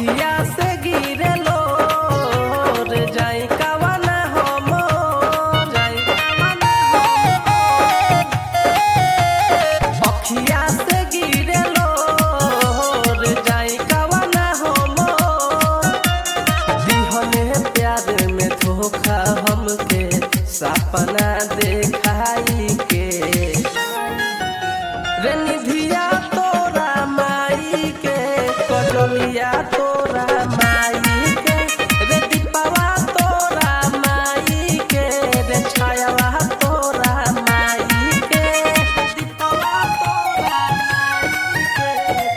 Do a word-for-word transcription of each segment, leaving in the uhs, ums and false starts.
अखिया से गिरे लो रे जाई कवन हम जाई कवन अखिया से गिरे लो रे जाई कवन हम दिहने प्यार में धोखा हमके सपना देखाई के रे निधिया तोरा माई के कजलिया तोरा माई के रे दीपवा तोरा माई के रे छायावा तोरा माई के दीपवा तोरा माई के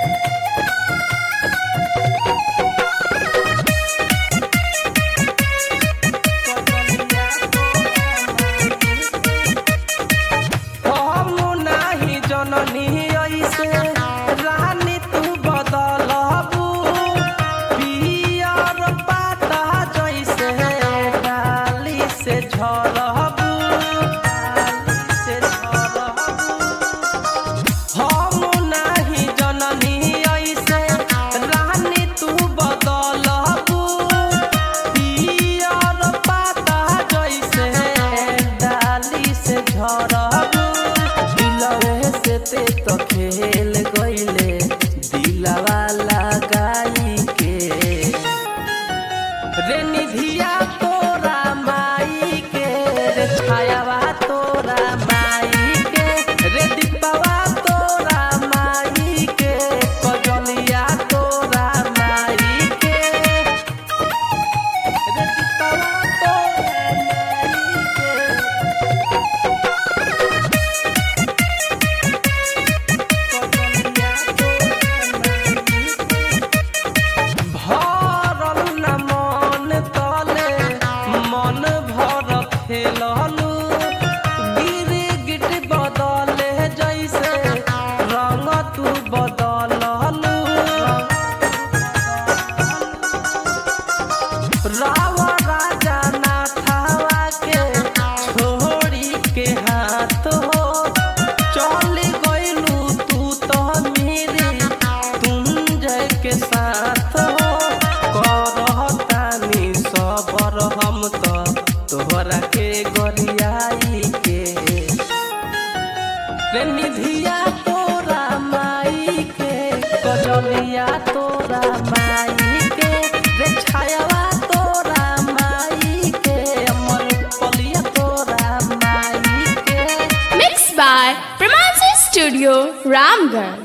कजलिया तोरा माई के हम नाही जननी ऐसे रानी तू बदलबू पियर पाता जैसे डाली से झरबू से झरबू हम नाही जननी ऐसे रानी तू बदलबू पियर पाता जैसे डाली से झरबू दिलवे से ते तो खेल गईले दिलवा लगाई के रे निधिया तोरा माई के रे छायावा तोरा माई के रे दीपवा तोरा माई के कजलिया तोरा माई के रे दीपवा तोरा माई के भरल न मन तले मन भर खेललू गिर गिट बदले जैसे रंग तू बदललू राव राजा नाथावा के छोड़ी के हाथ हो चल गइलू तू तो मेरी तुम जय के साथ हो करतानी सबर हम तो तोहरा के गरियाई के रे निधिया तोरा माई के कजलिया तोरा माई के रे छायावा तोरा माई के अमर पलिया तोरा माई के Mixed by Pramansa Studio, Ramgarh.